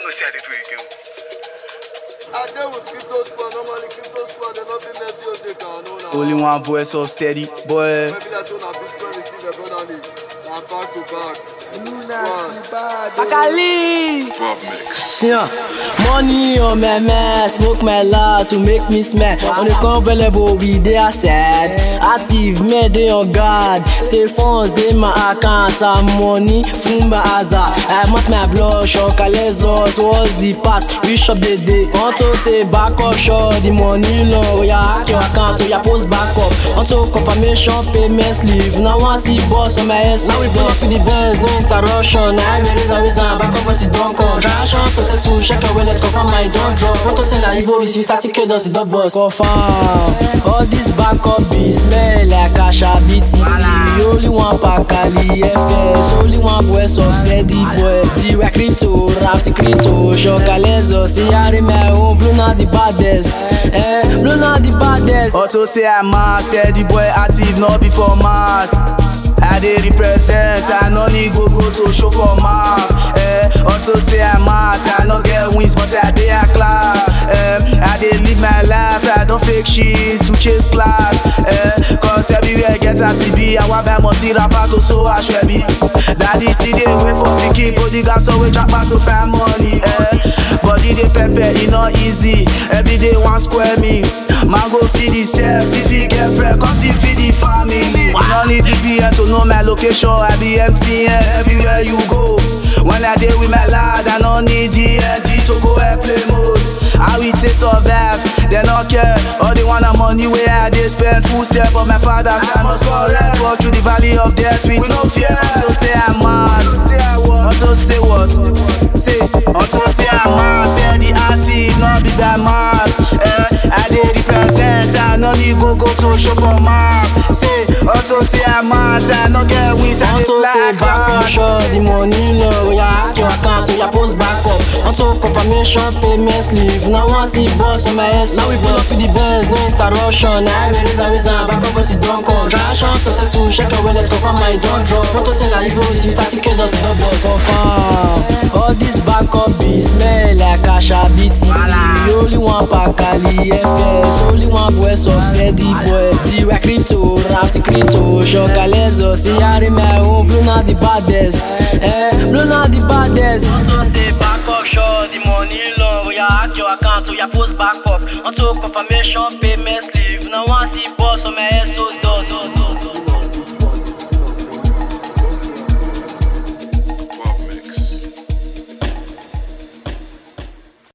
know say I did do again. I deal with crypto squad, normally crypto squad, they're not being left here, they can know now. Only one voice of steady, boy. Maybe that's on a Bitcoin receive a brother league. Now back to back. Bakali. Bob mix. See money on my man, smoke my loud to make me smell. On the cover level, we there sad. Active, me they on guard. Stay funds, they my account. Some money from my azar. I must my blood, shock, let's what's the past? We shop the day. Want to say back up, short the money low. We hack your account, so you post back up. Want to confirmation, payment sleeve. Now I see boss on my ass. Now we go to the best, no interruption. I have a reason, back up as it don't come. Transaction successful, check your wallet, confirm my don't drop. Want to send a evil receipt, 30K does the double boss. Confirm, all this backup be smell like Asha BTC. Only one Bakali FS, only one voice of steady boy. T-Way crypto, rap crypto, shock a laser. See I my own, blue not the baddest. Blue not the baddest. Auto say I'm mad, steady boy active, not before mad. I dey represent, I no need go to show for map. Auto say I'm mad, I no get wins, but I dey a class. I dey live my life, I don't fake shit to chase class. Cause everywhere get a TB, I want buy multi rapper to so I should be. Daddy still dey wait for picky, body gas so we drop back to find money. Body dey pepper, it not easy. Every day one square me. Man go feed himself, if he get friend, cause he feed the family. No need VPN to know my location, I be MTN everywhere you go. When I deal with my lad, I don't need DND to go airplane mode. How we take survive, they not care. All they want a money where I they spend full step of my father's I must correct. Walk through the valley of death with no fear. Until say I'm mad, until say what? Say, until say I'm mad. Steady active, not be that mad. I dey represent, I no need go to show for mark. Say, until say I'm mad, I no get wins, I dey fly back up, sure the money low. You hack your account, so you post back up. Until confirmation, payment sleeve. Now I see boss on my ass. Now we pull up to the best, no interruption. I have a reason, back up as it don't come. Transaction successful, check your wallet, confirm my don't drop. Want to send a evil receipt, 30K does the double confirm. All this backup be smell like Asha BTC. Only one Bakali FS, only one voice of steady boy. T-Way crypto, rap crypto, shock a laser. See I my own, blue not the baddest. Blue not the baddest. Want to say back up, sure the money low. You hack your account, so you post back up. Want to confirmation.